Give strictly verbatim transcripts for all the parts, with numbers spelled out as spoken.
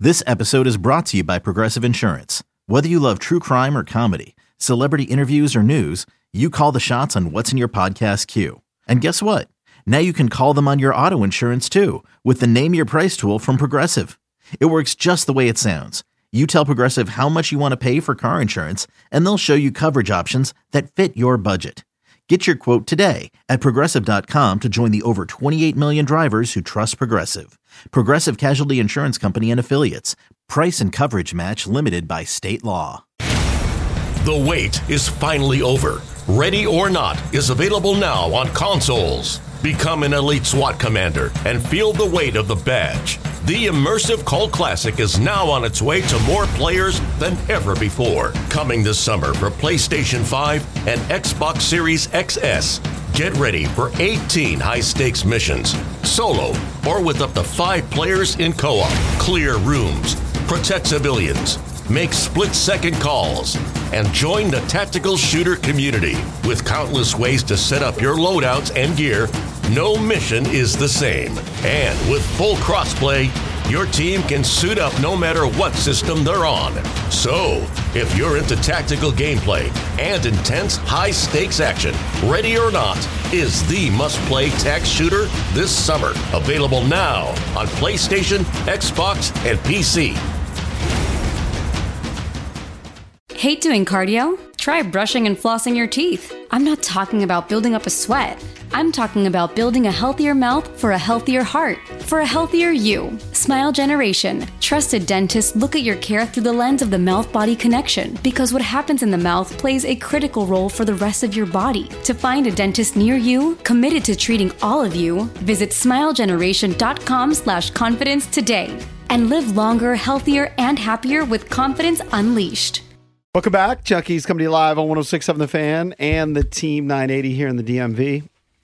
This episode is brought to you by Progressive Insurance. Whether you love true crime or comedy, celebrity interviews or news, you call the shots on what's in your podcast queue. And guess what? Now you can call them on your auto insurance too with the Name Your Price tool from Progressive. It works just the way it sounds. You tell Progressive how much you want to pay for car insurance, and they'll show you coverage options that fit your budget. Get your quote today at Progressive dot com to join the over twenty-eight million drivers who trust Progressive. Progressive Casualty Insurance Company and Affiliates. Price and coverage match limited by state law. The wait is finally over. Ready or Not is available now on consoles. Become an elite SWAT commander and feel the weight of the badge. The immersive cult classic is now on its way to more players than ever before. Coming this summer for PlayStation five and Xbox Series X S. Get ready for eighteen high-stakes missions, solo or with up to five players in co-op. Clear rooms, protect civilians, make split-second calls, and join the tactical shooter community. With countless ways to set up your loadouts and gear, no mission is the same. And with full crossplay, your team can suit up no matter what system they're on. So, if you're into tactical gameplay and intense high-stakes action, Ready or Not is the must-play tac shooter this summer. Available now on PlayStation, Xbox, and P C. Hate doing cardio? Try brushing and flossing your teeth. I'm not talking about building up a sweat. I'm talking about building a healthier mouth for a healthier heart, for a healthier you. Smile Generation. Trusted dentists look at your care through the lens of the mouth-body connection, because what happens in the mouth plays a critical role for the rest of your body. To find a dentist near you, committed to treating all of you, visit smile generation dot com slash confidence today. And live longer, healthier, and happier with confidence unleashed. Welcome back. Junkies coming to you live on one oh six point seven The Fan and the Team nine eighty here in the D M V.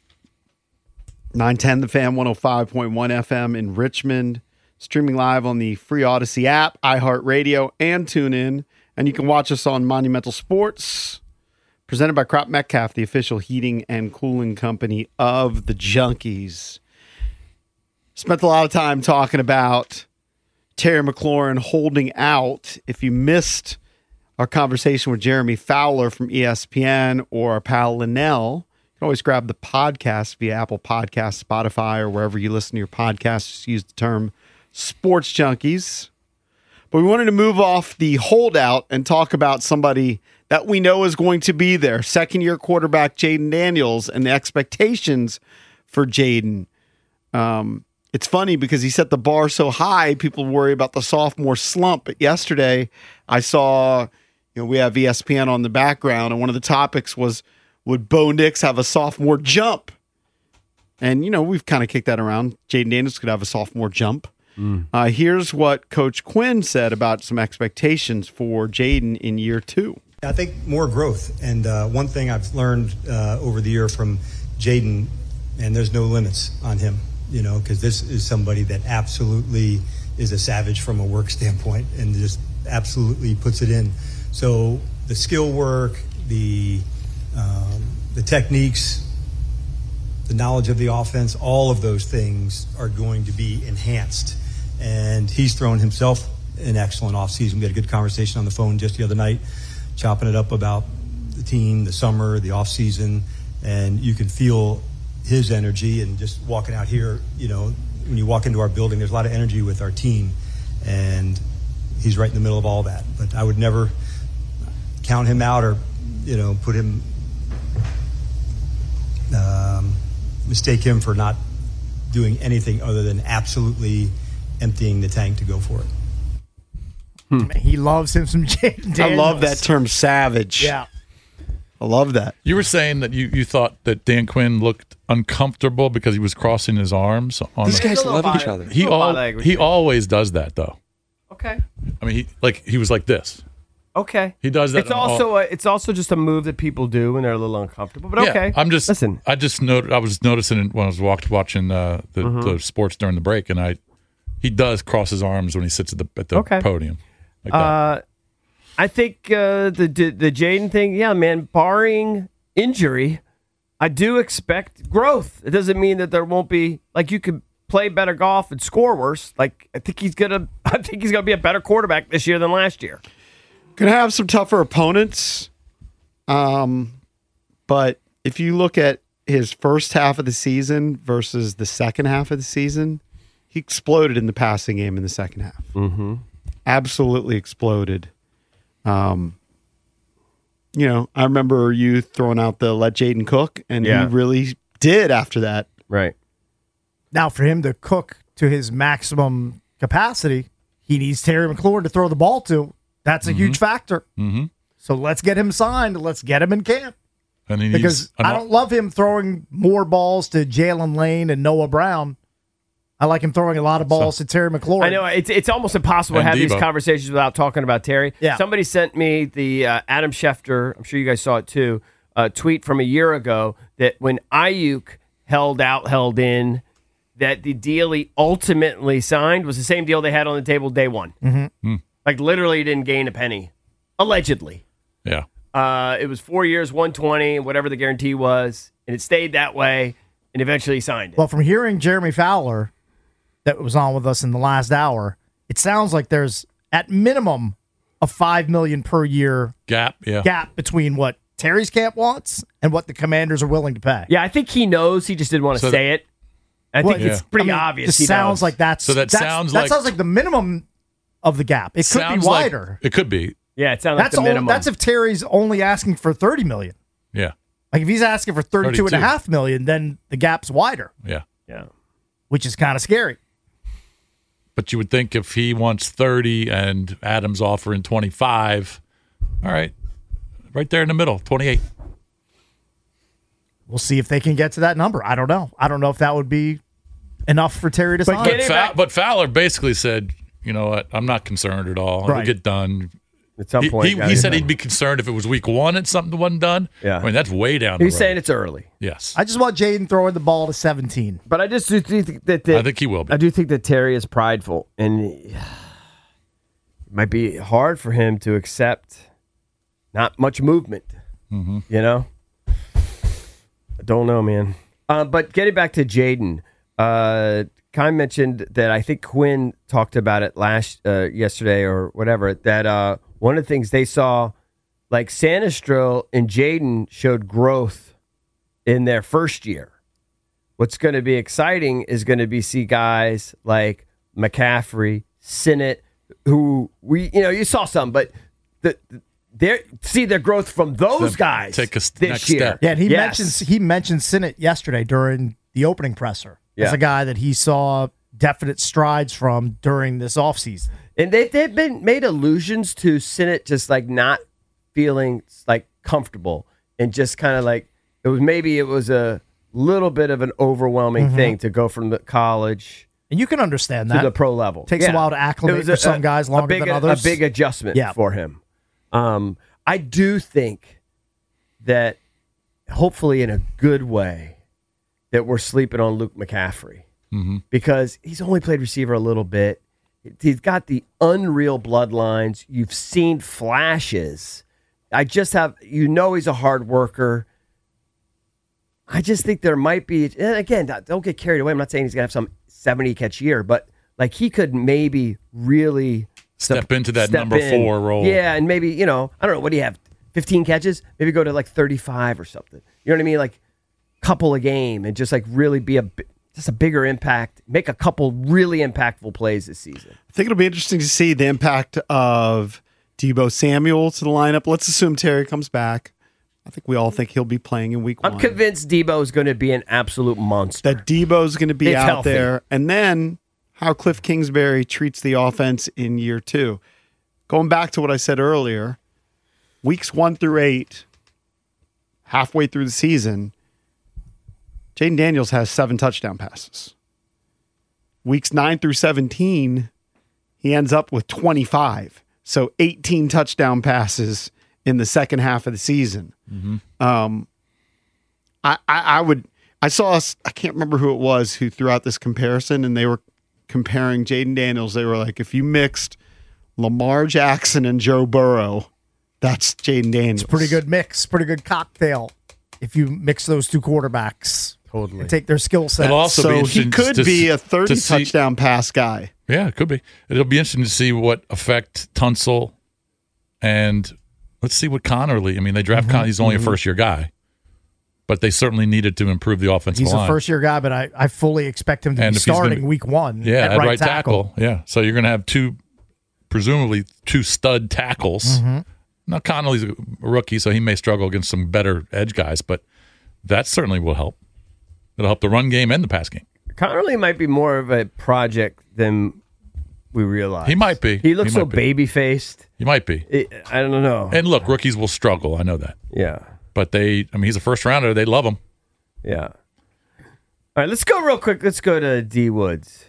nine ten The Fan, one oh five point one F M in Richmond. Streaming live on the free Odyssey app, iHeartRadio, and TuneIn. And you can watch us on Monumental Sports, presented by Crop Metcalf, the official heating and cooling company of the Junkies. Spent a lot of time talking about Terry McLaurin holding out. If you missed our conversation with Jeremy Fowler from E S P N or our pal Linnell, you can always grab the podcast via Apple Podcasts, Spotify, or wherever you listen to your podcasts. Just use the term Sports Junkies. But we wanted to move off the holdout and talk about somebody that we know is going to be there. Second-year quarterback Jayden Daniels and the expectations for Jayden. Um, it's funny because he set the bar so high, people worry about the sophomore slump. But yesterday, I saw... You know, we have E S P N on the background, and one of the topics was, would Bo Nix have a sophomore jump? And, you know, we've kind of kicked that around. Jayden Daniels could have a sophomore jump. Mm. Uh, here's what Coach Quinn said about some expectations for Jayden in year two. I think more growth. And uh, one thing I've learned uh, over the year from Jayden, and there's no limits on him, you know, because this is somebody that absolutely is a savage from a work standpoint and just absolutely puts it in. So the skill work, the um, the techniques, the knowledge of the offense, all of those things are going to be enhanced. And he's thrown himself an excellent offseason. We had a good conversation on the phone just the other night, chopping it up about the team, the summer, the offseason, and you can feel his energy. And just walking out here, you know, when you walk into our building, there's a lot of energy with our team, and he's right in the middle of all that. But I would never count him out or, you know, put him, um, mistake him for not doing anything other than absolutely emptying the tank to go for it. Hmm. He loves him some Jayden Daniels. I love that term, savage. Yeah. I love that. You were saying that you, you thought that Dan Quinn looked uncomfortable because he was crossing his arms. On These the, guys love each other. He, al- he always does that, though. Okay. I mean, he like he was like this. Okay. He does that. It's also all, a, it's also just a move that people do when they're a little uncomfortable. But yeah, okay. I'm just listen. I just not, I was noticing it when I was walked, watching uh, the, mm-hmm. the sports during the break, and I he does cross his arms when he sits at the at the okay. podium. Like that. Uh, I think uh, the the, the Jayden thing, yeah, man. Barring injury, I do expect growth. It doesn't mean that there won't be, like, you could play better golf and score worse, like I think he's gonna I think he's gonna be a better quarterback this year than last year. Gonna have some tougher opponents. Um, but if you look at his first half of the season versus the second half of the season, he exploded in the passing game in the second half. Mm-hmm. Absolutely exploded. Um, you know, I remember you throwing out the let Jaden cook, and Yeah. he really did after that. Right. Now, for him to cook to his maximum capacity, he needs Terry McLaurin to throw the ball to. That's a huge factor. Mm-hmm. So let's get him signed. Let's get him in camp. And he Because needs an- I don't love him throwing more balls to Jalen Lane and Noah Brown. I like him throwing a lot of balls So- to Terry McLaurin. I know it's it's almost impossible to And have these Debo. conversations without talking about Terry. Yeah. Somebody sent me the uh, Adam Schefter, I'm sure you guys saw it too, uh, tweet from a year ago that when Ayuk held out, held in, that the deal he ultimately signed was the same deal they had on the table day one. Mm-hmm. Like literally didn't gain a penny, allegedly. Yeah. Uh, it was four years, one twenty, whatever the guarantee was, and it stayed that way, and eventually he signed it. Well, from hearing Jeremy Fowler, that was on with us in the last hour, it sounds like there's at minimum a five million per year Gap. Yeah. gap between what Terry's camp wants and what the Commanders are willing to pay. Yeah, I think he knows. He just didn't want to So say it. I Well, think it's yeah. pretty I mean, obvious. Just he sounds knows. like that's So that that's- sounds that like- sounds like the minimum of the gap. It could be Sounds like- wider. it could be. Yeah, it sounds like That's the all, minimum. that's if Terry's only asking for thirty million. Yeah. Like if he's asking for thirty-two and a thirty-two. half million, then the gap's wider, Yeah. yeah. which is kind of scary. But you would think if he wants thirty and Adams offering twenty-five, all right, right there in the middle, twenty-eight. We'll see if they can get to that number. I don't know. I don't know if that would be enough for Terry to But sign. get But, it Fow- back- but Fowler basically said, you know what, I'm not concerned at all. It'll Right. get done. At some He, point, he, guys. he said he'd be concerned if it was week one and something wasn't done. Yeah. I mean, that's way down the He's road. saying it's early. Yes. I just want Jaden throwing the ball to seventeen. But I just do think that, that I think he will be. I do think that Terry is prideful, and it might be hard for him to accept not much movement. Mm-hmm. You know, I don't know, man. Uh, but getting back to Jaden, uh, Kai mentioned that I think Quinn talked about it last uh, yesterday or whatever. That uh, one of the things they saw, like Sanistro and Jaden showed growth in their first year. What's going to be exciting is going to be see guys like McCaffrey, Sinnott, who we you know you saw some, but the they see their growth from those So guys take a s- this next year. step. Yeah, and he Yes. mentions he mentioned Sinnott yesterday during the opening presser as Yeah. a guy that he saw definite strides from during this offseason. And they, they've been made allusions to Sinnott just like not feeling like comfortable and just kind of like it was maybe it was a little bit of an overwhelming Mm-hmm. thing to go from the college And you can understand to that. the pro level. Takes a while to acclimate It was for some guys longer big, than others. A big adjustment Yeah. for him. Um, I do think that hopefully in a good way that we're sleeping on Luke McCaffrey. Mm-hmm. Because he's only played receiver a little bit. He's got the unreal bloodlines. You've seen flashes. I just have, you know, he's a hard worker. I just think there might be, and again, don't get carried away. I'm not saying he's going to have some seventy catch year, but like he could maybe really Step into that step number in. four role. Yeah, and maybe, you know, I don't know, what do you have? fifteen catches? Maybe go to like thirty-five or something. You know what I mean? Like couple a game and just like really be a bi- just a bigger impact, make a couple really impactful plays this season. I think it'll be interesting to see the impact of Deebo Samuel to the lineup. Let's assume Terry comes back. I think we all think he'll be playing in week I'm one. convinced Debo is going to be an absolute monster. That Debo's going to be It's out healthy. there. And then how Cliff Kingsbury treats the offense in year two. Going back to what I said earlier, weeks one through eight, halfway through the season, Jaden Daniels has seven touchdown passes. Weeks nine through seventeen, he ends up with twenty-five. So eighteen touchdown passes in the second half of the season. Um, I, I, I would, I saw, us- I can't remember who it was who threw out this comparison, and they were comparing Jaden Daniels. They were like, if you mixed Lamar Jackson and Joe Burrow, that's Jaden Daniels. Pretty good mix, pretty good cocktail if you mix those two quarterbacks. Totally. and take their skill set. It'll also be So he interesting could to be see- a thirty to see- touchdown pass guy. Yeah, it could be. It'll be interesting to see what effect Tunsil and let's see what Connerly. I mean, they draft Mm-hmm. Con. He's only a first year guy, but they certainly needed to improve the offensive He's line. a first-year guy, but I, I fully expect him to And be if he's starting gonna- week one Yeah, at, right, tackle. Yeah, so you're going to have two, presumably two stud tackles. Mm-hmm. Now Connolly's a rookie, so he may struggle against some better edge guys, but that certainly will help. It'll help the run game and the pass game. Connerly might be more of a project than we realize. He might be. He looks He so might be. baby faced. He might be. I don't know. And look, rookies will struggle. I know that. Yeah. But they, I mean, he's a first rounder. They love him. Yeah. All right, let's go real quick. Let's go to D Woods.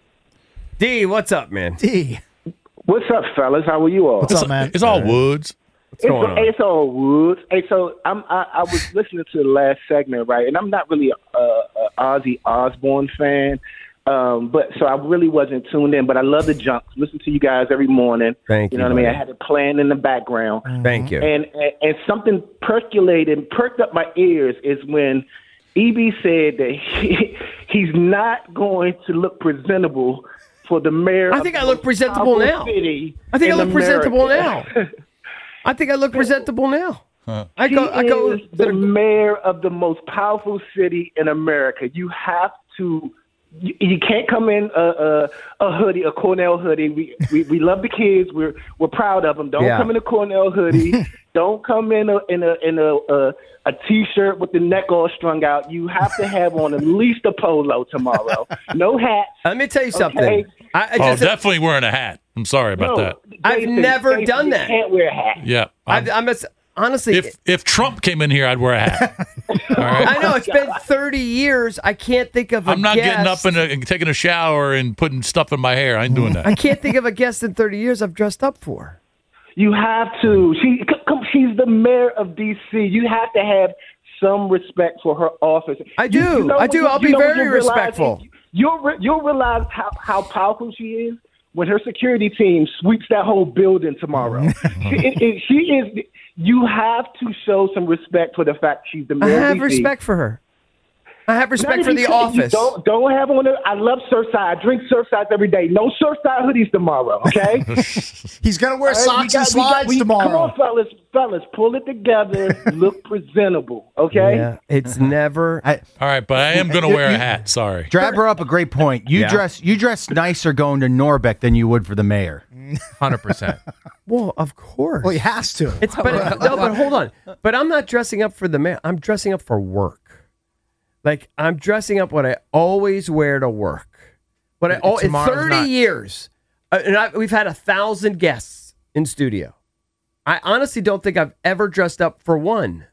D, what's up, man? D. What's up, fellas? How are you all? What's it's, up, man? It's all Woods. What's going on? It's, it's all Woods. Hey, so I'm, I, I was listening to the last segment, right? And I'm not really a, a Ozzy Osbourne fan, um, but so I really wasn't tuned in. But I love the Junks. Listen to you guys every morning. Thank you. you, know what I mean? buddy. I had it playing in the background. Thank you. And, and and something percolated, perked up my ears is when E B said that he, he's not going to look presentable for the mayor. I of think the I look most presentable powerful now. city I think I in look presentable now. America. I think I look presentable now. I He go. I go. is the mayor of the most powerful city in America. You have to. You, you can't come in a, a, a hoodie, a Cornell hoodie. We, we we love the kids. We're we're proud of them. Don't Yeah. come in a Cornell hoodie. Don't come in a in a in a, a a t-shirt with the neck all strung out. You have to have on at least a polo tomorrow. No hat. Let me tell you something. Okay. I, I Oh, just, definitely wearing a hat. I'm sorry about No, that. I've Jason, never Jason, done you that. Can't wear a hat. Yeah. I've, I'm- I'm just, honestly. if if Trump came in here, I'd wear a hat. All right. I know it's been thirty years. I can't think of a I'm not guest. getting up and, uh, and taking a shower and putting stuff in my hair. I ain't doing I that. can't think of a guest in thirty years I've dressed up for. You have to. She, c- c- she's the mayor of D C. You have to have some respect for her office. I You- do. you know I when do. you- I'll you be know when very you realize- respectful. You'll re- you'll realize how, how powerful she is when her security team sweeps that whole building tomorrow. she, it, it, she is. You have to show some respect for the fact she's the I mayor. have of D C. respect for her. I have respect Not for even the you- office. Don't don't have on. A, I love Surfside. I drink Surfsides every day. No Surfside hoodies tomorrow. Okay. He's going to wear All right, we socks got- and we got- slides we- tomorrow. Come on, fellas, fellas, pull it together. Look presentable, okay? Yeah, it's never. All right, but I am going to wear a hat. Sorry. Drab brought up a great point. You Yeah. dress you dress nicer going to Norbeck than you would for the mayor. one hundred percent. Well, of course. Well, he has to. It's but no, but hold on. But I'm not dressing up for the man. I'm dressing up for work. Like I'm dressing up what I always wear to work. What I oh, in Tomorrow's thirty not- years, uh, and I, we've had a thousand guests in studio. I honestly don't think I've ever dressed up for one.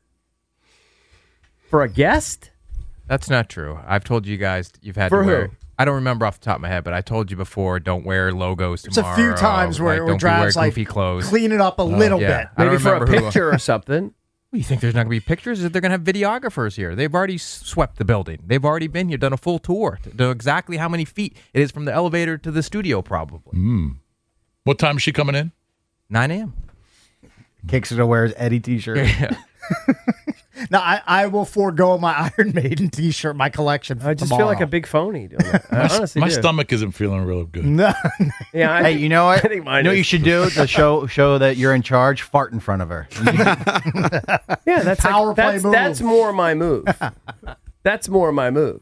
For a guest? That's not true. I've told you guys you've had For to wear. who? I don't remember off the top of my head, but I told you before. Don't wear logos It's a tomorrow. few times where, like, where don't be wear Drab's like goofy clothes. clean it up a little yeah. bit. I don't Maybe for a remember who- picture or something. You think there's not going to be pictures? They're going to have videographers here. They've already s- swept the building. They've already been here, done a full tour to know exactly how many feet it is from the elevator to the studio, probably. What time is she coming in? nine a.m. Kicks it wears Eddie t-shirt. Yeah. Now, I, I will forego my Iron Maiden t-shirt, my collection for I just tomorrow. feel like a big phony doing that. I honestly My do. stomach isn't feeling real good. No. Yeah, I Hey, think- you know what? I think mine you know what is. you should do? The show show that you're in charge, fart in front of her. Yeah, that's Power like, play that's, move. that's more my move. That's more my move.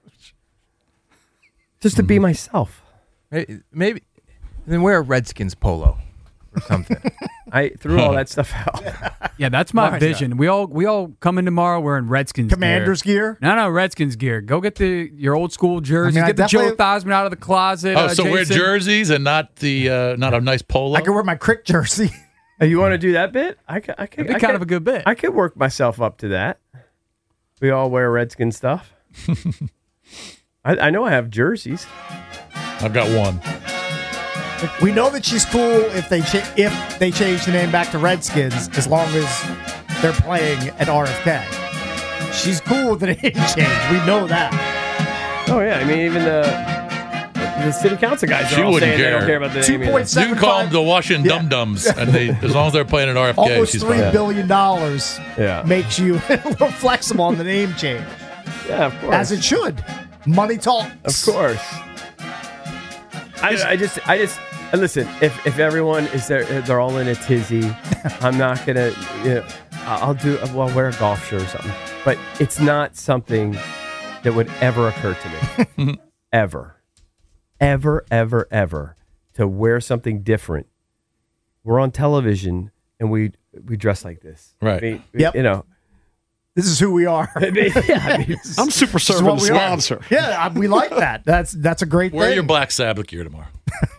Just to be myself. Maybe, maybe then wear a Redskins polo or something. I threw all that stuff out. Yeah, that's my Why vision. not? We all we all come in tomorrow wearing Redskins Commander's gear. gear? No, no, Redskins gear. Go get the your old school jerseys. I mean, I get the Joe definitely- Theismann out of the closet. Oh, uh, so wear Jason. jerseys and not the uh, not a nice polo. I can wear my crick jersey. Hey, you want to do that bit? I could. I could. It'd be I kind could- of a good bit. I could work myself up to that. We all wear Redskin stuff. I, I know I have jerseys. I've got one. We know that she's cool if they cha- if they change the name back to Redskins, as long as they're playing at R F K. She's cool with the name change. We know that. Oh yeah, I mean even the the city council guys She are all wouldn't saying they care. don't care about the Two name. point either. You can call them the Washington Yeah. Dum Dums, and they as long as they're playing at R F K, Almost she's three fine. billion dollars Yeah. makes you a little flexible on the name change. Yeah, of course. As it should. Money talks. Of course. I, I just, I just, listen. If if everyone is there, they're all in a tizzy. I'm not gonna. You know, I'll do. Well, wear a golf shirt or something. But it's not something that would ever occur to me, ever, ever, ever, ever, to wear something different. We're on television and we we dress like this. Right. I mean, Yep. You know. This is who we are. I mean, yeah, I mean, I'm super This is serving what we are. sponsor. Yeah, I- we like that. That's that's a great Wear thing. your Black Sabbath gear tomorrow.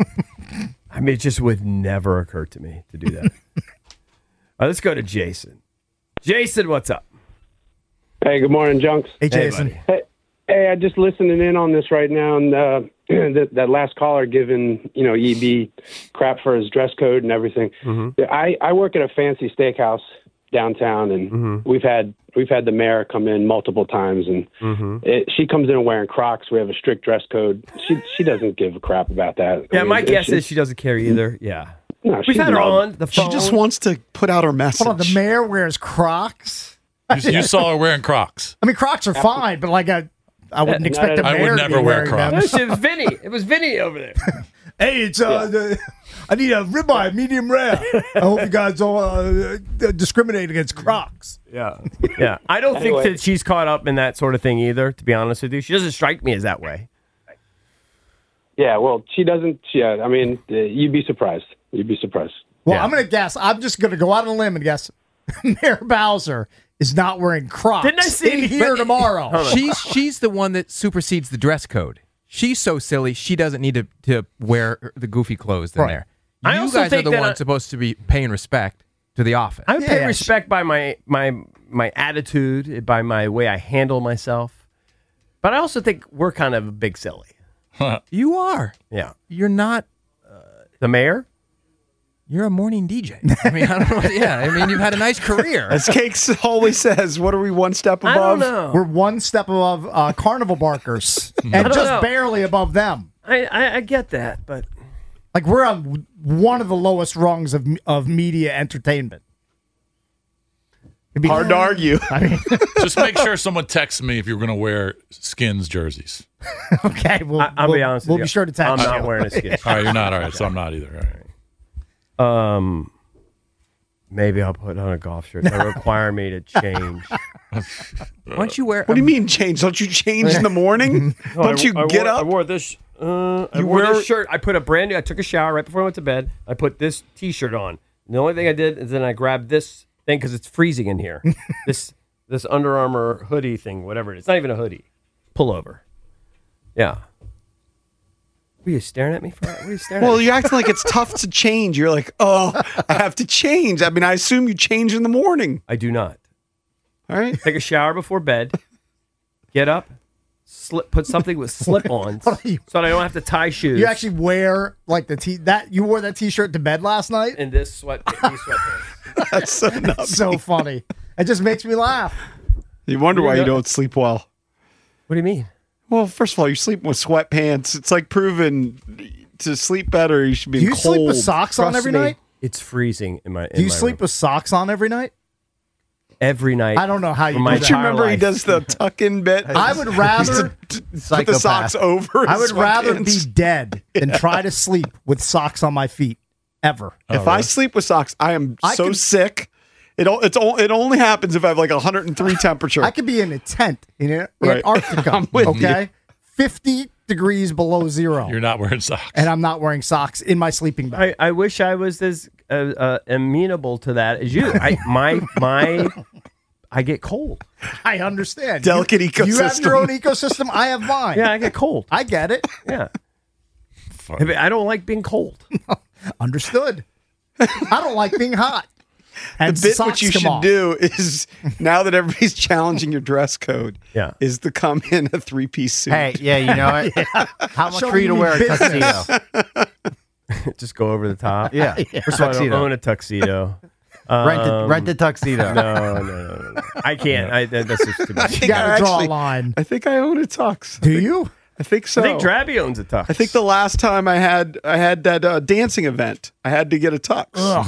I mean, it just would never occur to me to do that. All right, let's go to Jason. Jason, what's up? Hey, good morning, Junks. Hey, Jason. buddy. Hey, hey, I just listening in on this right now, and uh, that, that last caller giving you know E B crap for his dress code and everything. Mm-hmm. I, I work at a fancy steakhouse downtown, and Mm-hmm. we've had we've had the mayor come in multiple times, and Mm-hmm. it, she comes in wearing Crocs. We have a strict dress code. She she doesn't give a crap about that. Yeah, I mean, my guess she- is she doesn't care either. Yeah. No, We've she's had her not- on the She phone. just wants to put out her message. Hold on, the mayor wears Crocs. You, you saw her wearing Crocs. I mean, Crocs are fine, but like a, I wouldn't Yeah, expect no, a no, I would mayor to never be wear wearing Crocs. them. No, it was Vinny. It was Vinny over there. Hey, it's uh, the, I need a ribeye, medium rare. I hope you guys don't uh, discriminate against Crocs. Yeah. Yeah. I don't Anyway. think that she's caught up in that sort of thing either, to be honest with you. She doesn't strike me as that way. Yeah, well, she doesn't. Yeah, I mean, uh, you'd be surprised. You'd be surprised. Well, Yeah. I'm going to guess. I'm just going to go out on a limb and guess Mayor Bowser is not wearing Crocs Didn't I see- in here But- tomorrow. She's she's the one that supersedes the dress code. She's so silly. She doesn't need to, to wear the goofy clothes in Right. there. I You also guys are think the that ones I- supposed to be paying respect to the office. I would Yeah, pay yeah, respect by my my my attitude, by my way I handle myself. But I also think we're kind of a big silly. You are. Yeah. You're not. The mayor? You're a morning D J. I mean, I don't know. Yeah, I mean, you've had a nice career. As Cakes always says, what are we one step above? I don't know. We're one step above uh, carnival barkers and don't just know. barely above them. I, I, I get that, but Like we're on one of the lowest rungs of of media entertainment. It'd be Hard to argue. I mean, Just make sure someone texts me if you're going to wear Skins jerseys. okay, we'll, I, I'll we'll, be honest we'll with you. be sure to text I'm not you. wearing a skin. All right, you're not. All right, so I'm not either. All right. Um, maybe I'll put on a golf shirt. They require me to change. Why don't you wear? What do you mean change? Don't you change in the morning? No, Don't I- you I get wore, up? I wore this. Uh, I You wore wear- this shirt. I put a brand new. I took a shower right before I went to bed. I put this T-shirt on. And the only thing I did is then I grabbed this thing because it's freezing in here. this this Under Armour hoodie thing, whatever it is. It's not even a hoodie. Pullover. Yeah. Were you staring at me for that? What are you staring Well, at? me? you're acting like it's tough to change. You're like, oh, I have to change. I mean, I assume you change in the morning. I do not. All right. Take a shower before bed. Get up. Slip. Put something with slip-ons so you- that I don't have to tie shoes. You actually wear like the t that you wore that T-shirt to bed last night. in this sweat these sweatpants. That's so nutty. That's so funny. It just makes me laugh. You wonder why you don't sleep well. What do you mean? Well, first of all, you're sleeping with sweatpants. It's like proven to sleep better. You should be Do you cold. sleep with socks on Trust every me. night? It's freezing in my. In Do you my sleep room. with socks on every night? every night? I don't know how you for do my that. Don't you entire remember he life. does the tuck in bit? I would rather T- put the socks over. I his would rather be sweatpants. dead than try to sleep with socks on my feet ever. If I sleep with socks, I am I so can- sick. It o- it's o- it only happens if I have like one hundred three temperature. I could be in a tent in An- Right. Antarctica. I'm with okay, fifty degrees below zero, You're not wearing socks. and I'm not wearing socks in my sleeping bag. I, I wish I was as uh, uh, amenable to that as you. I my my I get cold. I understand. Delicate you, You have ecosystem. your own ecosystem. I have mine. Yeah, I get cold. I get it. Yeah. I mean, I don't like being cold. Understood. I don't like being hot. And the bit socks what you come should off. do is now that everybody's challenging your dress code, Yeah. is to come in a three piece suit. Hey, yeah, you know what? How much Show for you to me wear a business. tuxedo? Just go over the top. Yeah, First of all, I don't tuxedo. own a tuxedo. Rent the Um, rent the tuxedo. No, no, no, no, no. I can't. I, that, that's just too I much. You think gotta I draw actually- a line. I think I own a tux. Do you? I think so. I think Drabby owns a tux. I think the last time I had I had that uh, dancing event, I had to get a tux. Ugh.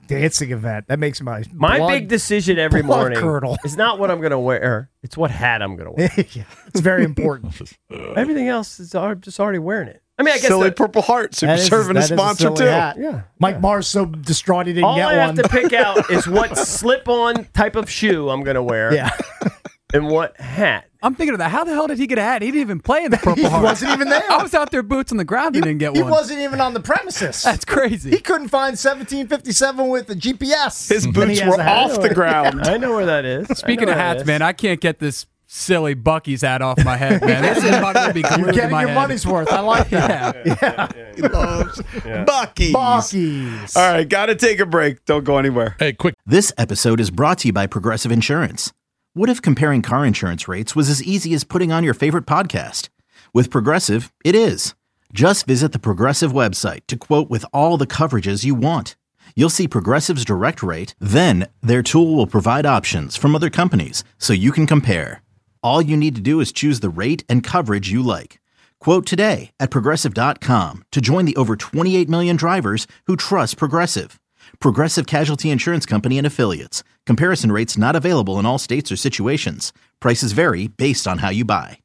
dancing event. That makes my My blood- big decision every blood morning curdle. is not what I'm going to wear. It's what hat I'm going to wear. Yeah, it's very important. Everything else is I'm just already wearing it. I mean, I guess Silly the- Purple Heart super That is- serving that a is sponsor silly too. hat. Yeah. Mike Mars so distraught he didn't all get I one. have to pick out is what slip-on type of shoe I'm going to wear. Yeah. And what hat. I'm thinking of that. How the hell did he get a hat? He didn't even play in the Purple He Heart. wasn't even there. I was out there boots on the ground. He, didn't get He one. wasn't even on the premises. That's crazy. He couldn't find seventeen fifty-seven with the G P S. His And he boots has were a hat. off the ground. I know where that is. Speaking I know of where hats, that is. man, I can't get this silly Bucky's hat off my head, man. This is about to be glued You're to getting my your head. money's worth. I like that. Yeah. He loves Buc-ee's. Buc-ee's. All right, got to take a break. Don't go anywhere. Hey, quick. This episode is brought to you by Progressive Insurance. What if comparing car insurance rates was as easy as putting on your favorite podcast? With Progressive, it is. Just visit the Progressive website to quote with all the coverages you want. You'll see Progressive's direct rate, then their tool will provide options from other companies so you can compare. All you need to do is choose the rate and coverage you like. Quote today at Progressive dot com to join the over twenty-eight million drivers who trust Progressive. Progressive Casualty Insurance Company and Affiliates. Comparison rates not available in all states or situations. Prices vary based on how you buy.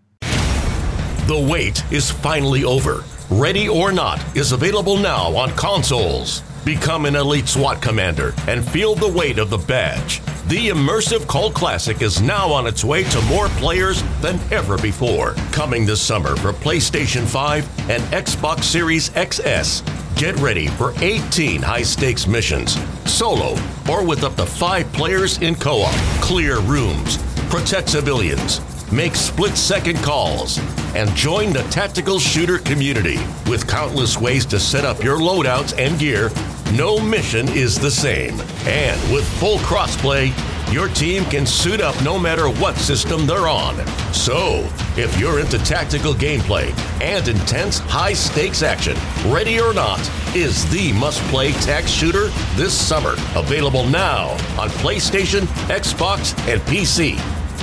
The wait is finally over. Ready or Not is available now on consoles. Become an elite SWAT commander and feel the weight of the badge. The immersive Cult Classic is now on its way to more players than ever before. Coming this summer for PlayStation five and Xbox Series X S. Get ready for eighteen high-stakes missions, solo or with up to five players in co-op. Clear rooms, protect civilians, make split-second calls, and join the tactical shooter community. With countless ways to set up your loadouts and gear, no mission is the same. And with full crossplay, your team can suit up no matter what system they're on. So, if you're into tactical gameplay and intense high-stakes action, Ready or Not is the must-play tac shooter this summer. Available now on PlayStation, Xbox, and P C.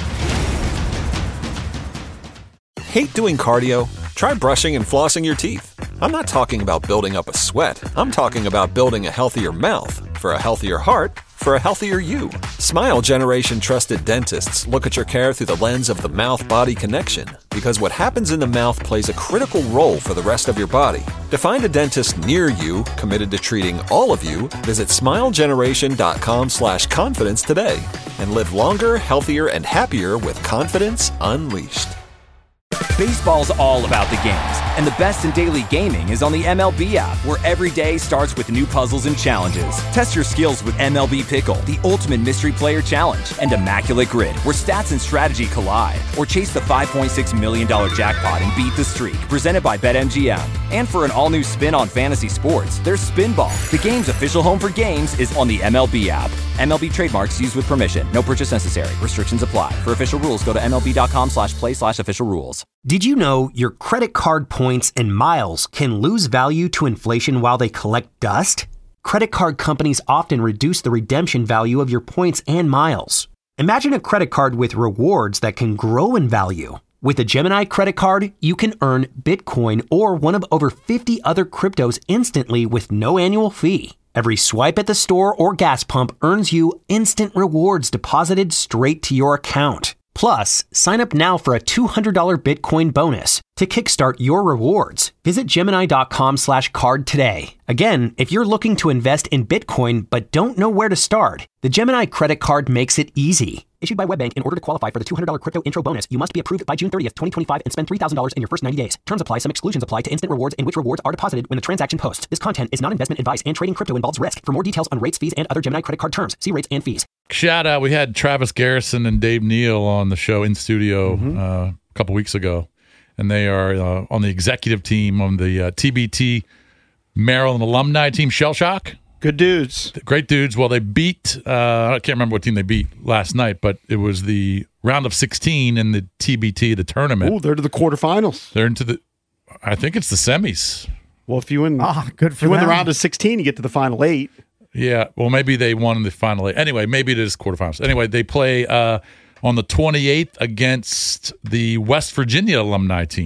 Hate doing cardio? Try brushing and flossing your teeth. I'm not talking about building up a sweat. I'm talking about building a healthier mouth. For a healthier heart, for a healthier you. Smile Generation trusted dentists look at your care through the lens of the mouth-body connection, because what happens in the mouth plays a critical role for the rest of your body. To find a dentist near you committed to treating all of you, visit smilegeneration.com slash confidence today and live longer, healthier, and happier with confidence unleashed. Baseball's all about the games, and the best in daily gaming is on the M L B app, where every day starts with new puzzles and challenges. Test your skills with M L B Pickle, the ultimate mystery player challenge, and Immaculate Grid, where stats and strategy collide. Or chase the five point six million dollars jackpot and beat the streak, presented by BetMGM. And for an all-new spin on fantasy sports, there's Spinball. The game's official home for games is on the M L B app. M L B trademarks used with permission. No purchase necessary. Restrictions apply. For official rules, go to MLB.com slash play slash official rules. Did you know your credit card points and miles can lose value to inflation while they collect dust? Credit card companies often reduce the redemption value of your points and miles. Imagine a credit card with rewards that can grow in value. With a Gemini credit card, you can earn Bitcoin or one of over fifty other cryptos instantly with no annual fee. Every swipe at the store or gas pump earns you instant rewards deposited straight to your account. Plus, sign up now for a two hundred dollars Bitcoin bonus. To kickstart your rewards, visit Gemini.com slash card today. Again, if you're looking to invest in Bitcoin but don't know where to start, the Gemini credit card makes it easy. Issued by WebBank, in order to qualify for the two hundred dollars crypto intro bonus, you must be approved by June thirtieth, twenty twenty-five and spend three thousand dollars in your first ninety days. Terms apply. Some exclusions apply to instant rewards in which rewards are deposited when the transaction posts. This content is not investment advice, and trading crypto involves risk. For more details on rates, fees, and other Gemini credit card terms, see rates and fees. Shout out. We had Travis Garrison and Dave Neal on the show in studio Mm-hmm. uh, a couple weeks ago. And they are uh, on the executive team on the uh, T B T Maryland alumni team, Shell Shock. Good dudes. Great dudes. Well, they beat, uh, I can't remember what team they beat last night, but it was the round of sixteen in the T B T, the tournament. Oh, they're to the quarterfinals. They're into the, I think it's the semis. Well, if you win, Ah, good if for you win the them. round of sixteen, you get to the final eight. Yeah, well, maybe they won in the final eight. Anyway, maybe it is quarterfinals. Anyway, they play uh, on the twenty-eighth against the West Virginia alumni team.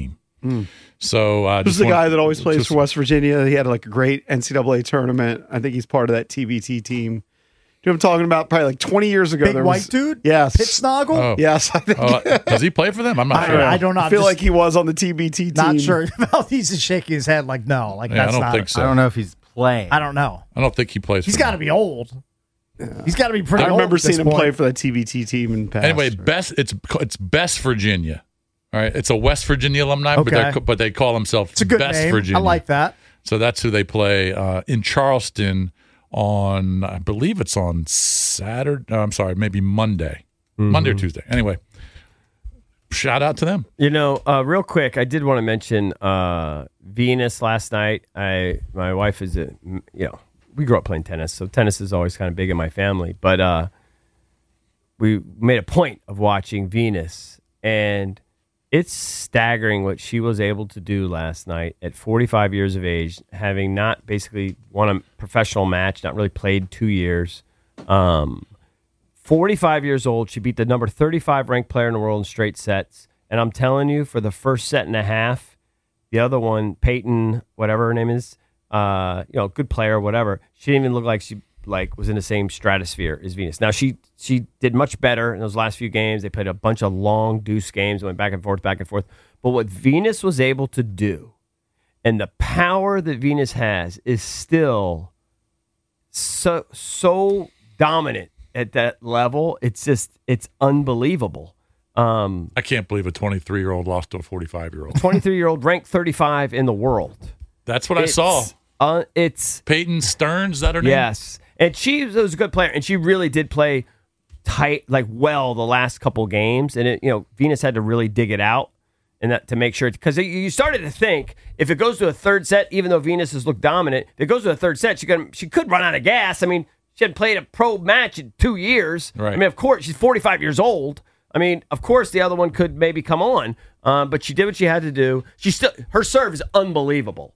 Mm. So uh, This is just the wanna- guy that always plays just- for West Virginia. He had like a great N C double A tournament. I think he's part of that T B T team. Do you know what I'm talking about? Probably like twenty years ago. Big there white was, dude? Yes. Pitsnoggle? Oh. Yes. I think. Oh, does he play for them? I'm not I, sure. I don't know. I feel I'm like just he was on the T B T team. not sure. He's just shaking his head like, no. Like, Yeah, that's I don't not think so. I don't know if he's playing. I don't know. I don't think he plays. He's for got to them. be old. He's got to be pretty I old. remember at seeing this him point. play for the T B T team in past. Anyway, best it's it's Best Virginia. All right, it's a West Virginia alumni, but Okay. they but they call themselves It's a good Best name. Virginia. I like that. So that's who they play uh, in Charleston on, I believe it's on Saturday. No, I'm sorry, maybe Monday, Monday or Tuesday. Anyway, shout out to them. You know, uh, real quick, I did want to mention uh, Venus last night. I my wife is a you know we grew up playing tennis, so tennis is always kind of big in my family. But uh, we made a point of watching Venus, and it's staggering what she was able to do last night at forty-five years of age, having not basically won a professional match, not really played two years. Um, forty-five years old, she beat the number thirty-five ranked player in the world in straight sets. And I'm telling you, for the first set and a half, the other one, Peyton, whatever her name is, uh, you know, good player, whatever, she didn't even look like she like was in the same stratosphere as Venus. Now she she did much better in those last few games. They played a bunch of long deuce games, went back and forth, back and forth. But what Venus was able to do, and the power that Venus has, is still so so dominant at that level. It's just it's unbelievable. Um, I can't believe a twenty-three year old lost to a forty-five year old. twenty-three year old ranked thirty-five in the world. That's what I It's, saw. Uh, it's Peyton Stearns. Is that her name? yes, and she was a good player, and she really did play tight, like well, the last couple games, and it, you know, Venus had to really dig it out, and that to make sure because you started to think if it goes to a third set, even though Venus has looked dominant, if it goes to a third set, she could she could run out of gas. I mean, she hadn't played a pro match in two years. Right. I mean, of course, she's forty-five years old. I mean, of course, the other one could maybe come on, um, but she did what she had to do. She still her serve is unbelievable.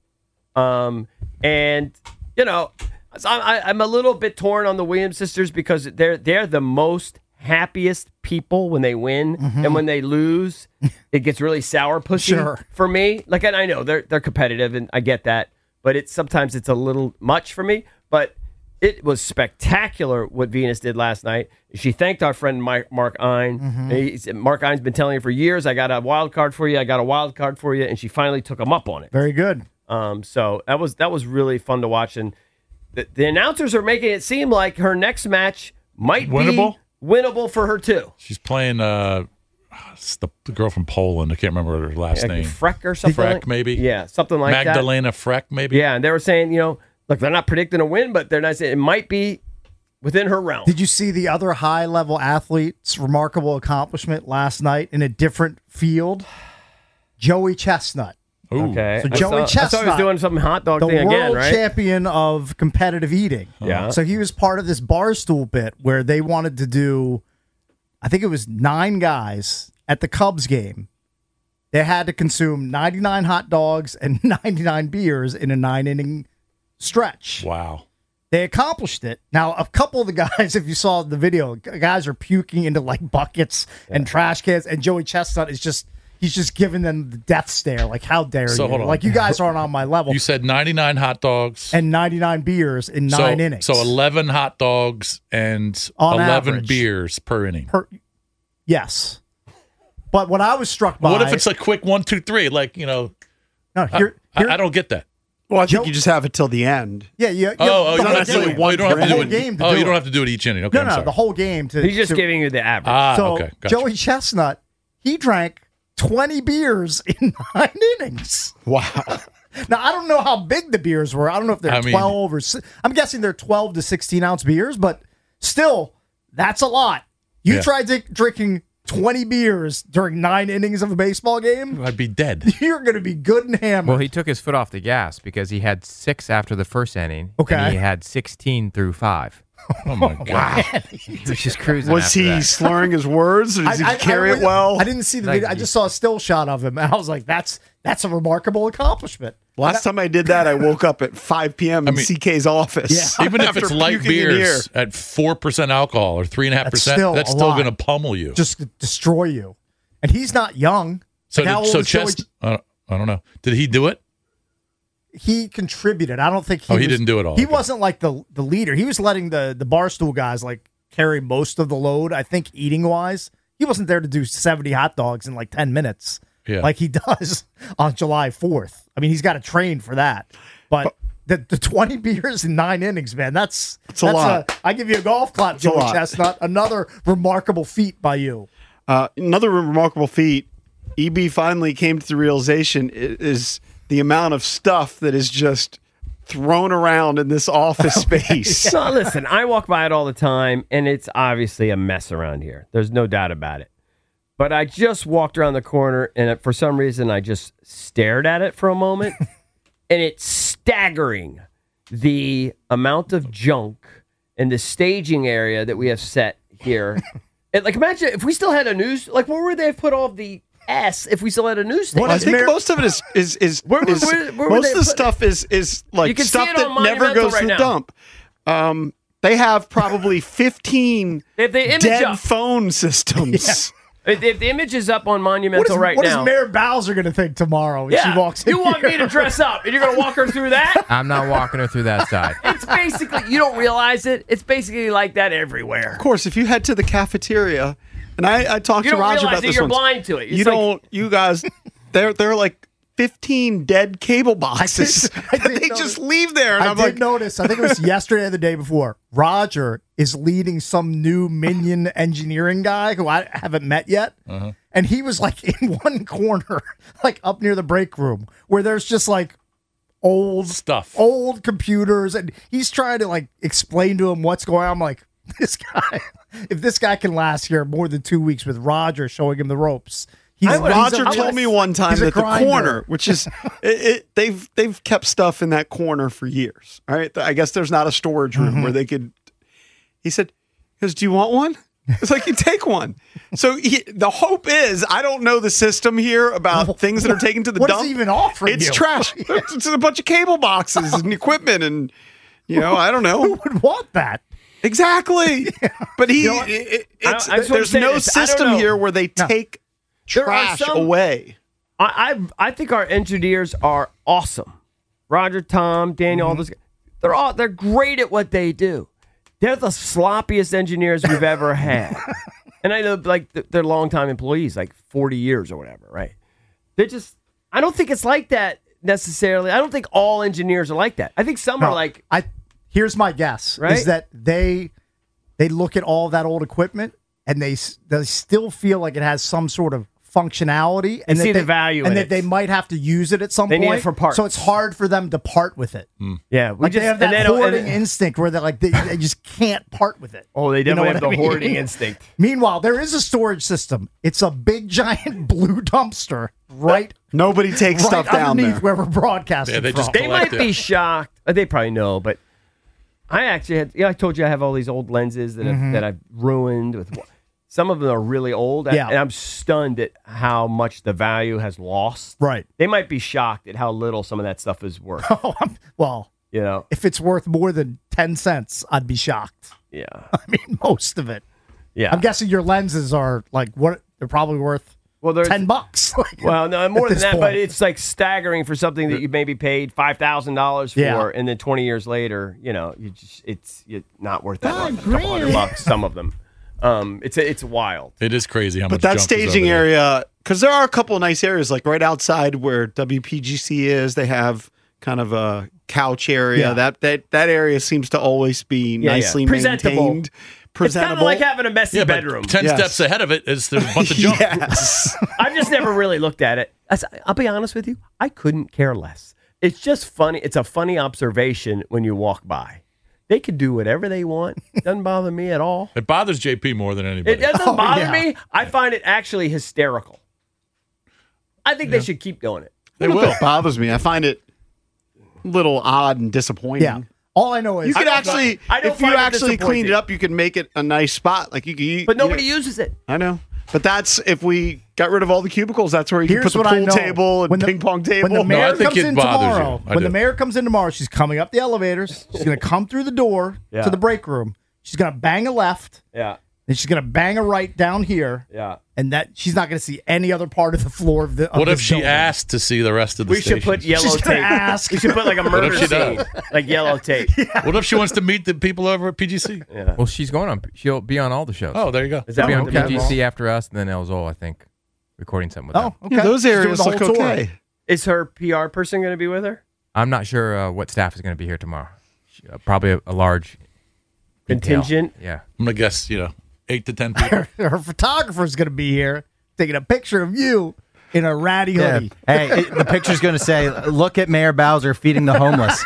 Um, and you know, so I, I'm a little bit torn on the Williams sisters because they're they're the most happiest people when they win, Mhm. and when they lose, it gets really sour pussy Sure. for me. Like, and I know they're they're competitive, and I get that, but it's sometimes it's a little much for me. But it was spectacular what Venus did last night. She thanked our friend Mike, Mark Ein. Mhm. He said, Mark Ein's been telling her for years, I got a wild card for you. I got a wild card for you. And she finally took him up on it. Very good. Um, so that was that was really fun to watch. And the, the announcers are making it seem like her next match might Winnable? be winnable for her too. She's playing uh, it's the, the girl from Poland. I can't remember her last Like name. Freck or something. Freck, like- maybe. Yeah, something like that. Magdalena Freck, maybe. Yeah, and they were saying, you know, look, they're not predicting a win, but they're not saying it might be within her realm. Did you see the other high level athlete's remarkable accomplishment last night in a different field? Joey Chestnut. Ooh. Okay. So I Joey saw, I Chestnut, saw he was doing some hot dog the thing world again, right? champion of competitive eating. Yeah. So he was part of this Barstool bit where they wanted to do, I think it was nine guys at the Cubs game. They had to consume ninety-nine hot dogs and ninety-nine beers in a nine inning stretch. Wow. They accomplished it. Now, a couple of the guys, if you saw the video, guys are puking into like buckets and trash cans, and Joey Chestnut is just, he's just giving them the death stare. Like, how dare So, you? hold on. Like, you guys aren't on my level. You said ninety-nine hot dogs and ninety-nine beers in so, nine innings. So eleven hot dogs and On eleven average. beers per inning. Per, yes. But what I was struck by. What if it's a quick one, two, three? Like, you know, No, here, I, here, I don't get that. Well, I think you just have it till the end. Yeah, yeah. Oh, oh, you the don't, whole have to do game. it. Oh, you don't have The to do whole it. game to Oh, do you don't it. have to do it each inning. Okay, No, I'm no, sorry. the whole game. To, He's just to- giving you the average. Ah, so okay. Gotcha. Joey Chestnut, he drank twenty beers in nine innings. Wow. Now, I don't know how big the beers were. I don't know if they're I mean- twelve or si- I'm guessing they're twelve to sixteen ounce beers, but still, that's a lot. You Yeah. try di- drinking twenty beers during nine innings of a baseball game, I'd be dead. you're going to be good and hammered. Well, he took his foot off the gas because he had six after the first inning. Okay. And he had sixteen through five. Oh, my God. He was just cruising. Was after he that. slurring his words, or does he carry it well? I didn't see the Like, video. I just saw a still shot of him, and I was like, "That's that's a remarkable accomplishment." Last time I did that, I woke up at five p.m. in I mean- C K's office. Yeah. Even if After it's light puking in beers at four percent alcohol or three point five That's percent, still that's a still lot. going to pummel you. Just destroy you. And he's not young. so, Like, how did, old so is Joey- Chest, uh, I don't know. Did he do it? He contributed. I don't think he Oh, he was- didn't do it all. He Okay. wasn't like the the leader. He was letting the the Barstool guys like carry most of the load, I think, eating wise. He wasn't there to do seventy hot dogs in like ten minutes Yeah. like he does on July fourth. I mean, he's got to train for that. But the, the twenty beers in nine innings, man, that's, It's a lot. I give you a golf clap, a Joey lot. Chestnut. Another remarkable feat by you. Uh, another remarkable feat, E B finally came to the realization i- is the amount of stuff that is just thrown around in this office space. No, listen, I walk by it all the time, and it's obviously a mess around here. There's no doubt about it. But I just walked around the corner, and for some reason, I just stared at it for a moment, and it's staggering the amount of junk in the staging area that we have set here. And, like, imagine if we still had a news, like, where would they have put all of the S if we still had a news station? I think most of it is is is, Where- is- where- where would most they of the put- stuff is is like You can see stuff it that on never Monumental goes right to the now. dump. Um, they have probably fifteen If the image dead up- phone systems. If, if the image is up on Monumental What is, right what now. is Mayor Bowser going to think tomorrow when yeah, she walks in you want here? me to dress up, and you're going to walk her through that? I'm not walking her through that side. It's basically, you don't realize it. It's basically like that everywhere. Of course, if you head to the cafeteria, and I, I talked You to don't Roger realize about that this you're once. blind to it. It's You like- don't. You guys, they're they're like fifteen dead cable boxes I that did they notice- just leave there, and I I'm did like, notice. I think it was yesterday or the day before. Roger is leading some new minion engineering guy who I haven't met yet, Uh-huh. and he was like in one corner, like up near the break room, where there's just like old stuff, old computers, and he's trying to like explain to him what's going on. I'm like, this guy, if this guy can last here more than two weeks with Roger showing him the ropes. He's, I- Roger he's a- told me one time he's a that the grinder. corner, which is it, it, they've they've kept stuff in that corner for years. All right, I guess there's not a storage room Mm-hmm. where they could. He said, "Because do you want one?" It's like you take one. So he, the hope is, I don't know the system here about things that are taken to the What is dump. he even offering It's you? trash. It's a bunch of cable boxes and equipment, and you know, I don't know. Who would want that? Exactly. But he, You know what? it- it- I- it's, I just wanna there's say no this. I don't system know. here where they No. take There are trash some- away. I, I I think our engineers are awesome. Roger, Tom, Daniel, all those guys. They're all they're great at what they do. They're the sloppiest engineers we've ever had. And I know like th- they're longtime employees, like forty years or whatever, right? They just I don't think it's like that necessarily. I don't think all engineers are like that. I think some No, are like I. Here's my guess: Right? is that they they look at all that old equipment and they s- they still feel like it has some sort of functionality and They that see the value and in that it. they might have to use it at some They need point it for parts. So it's hard for them to part with it. yeah, we Like just they have and that they don't- and hoarding it- instinct where they're like they, they just can't part with it. Oh, they You know definitely what have I the mean? hoarding instinct. Meanwhile, there is a storage system. It's a big giant blue dumpster right. Nobody takes right stuff down underneath there. where we're broadcasting Yeah, they from. just They might collect it. be shocked. Uh, They probably know, but I actually had. Yeah, I told you I have all these old lenses that Mm-hmm. I've, that I've ruined. With some of them are really old, Yeah. and I'm stunned at how much the value has lost. Right. They might be shocked at how little some of that stuff is worth. Oh, I'm- well, You know. if it's worth more than ten cents, I'd be shocked. Yeah. I mean, most of it. Yeah. I'm guessing your lenses are like what they're probably worth Well, there's ten bucks. Like, Well, no, more at than this that, but point. it's like staggering for something that you maybe paid five thousand dollars for, Yeah. and then twenty years later, you know, you just it's you're not worth that much. A couple hundred bucks, some of them. Um, it's it's wild. It is crazy how But much. that junk is staging over there. area, because there are a couple of nice areas, like right outside where W P G C is, they have kind of a couch area. Yeah. That that that area seems to always be Yeah, yeah. nicely Presentable. maintained. It's kind of Presentable. like having a messy Yeah, but bedroom. ten Yes. steps ahead of it is there's a bunch of junk. Yes. I've just never really looked at it. As- I'll be honest with you, I couldn't care less. It's just funny. It's a funny observation when you walk by. They could do whatever they want. Doesn't bother me at all. It bothers J P more than anybody. It doesn't Oh, bother yeah. me. I find it actually hysterical. I think they should keep doing it. They will. It bothers me. I find it a little odd and disappointing. yeah. All I know is You could I don't actually, fi- I don't if you find it actually cleaned disappointing. it up, you could make it a nice spot. Like you could, you, But you nobody know- uses it. I know. But that's if we got rid of all the cubicles. That's where you Here's can put the what I pool know. table and When the- ping pong table. When the No, I mayor think comes it in bothers you. tomorrow, I when the do. mayor comes in tomorrow, she's coming up the elevators. She's going to come through the door Yeah. to the break room. She's going to bang a left, Yeah. And she's going to bang a right down here. Yeah. And that she's not going to see any other part of the floor of the. Of What if this she building. asked to see the rest of the We should put stations? yellow She's gonna tape. ask. We should put like a What murder if she scene, does? like yellow tape. What if she wants to meet the people over at P G C? Yeah. Well, she's going on. She'll be on all the shows. Oh, there you go. Is She'll that be on what the P G C memo- after us, and then El Zol, I think, recording something with Oh, them. okay. Yeah, those She's doing areas the look whole tour. okay. Is her P R person going to be with her? I'm not sure uh, what staff is going to be here tomorrow. She- uh, probably a, a large detail. Contingent? Yeah. I'm gonna guess, you know, eight to ten people. Her photographer's going to be here taking a picture of you in a ratty Yeah. hoodie. Hey, it, the picture's going to say, "Look at Mayor Bowser feeding the homeless."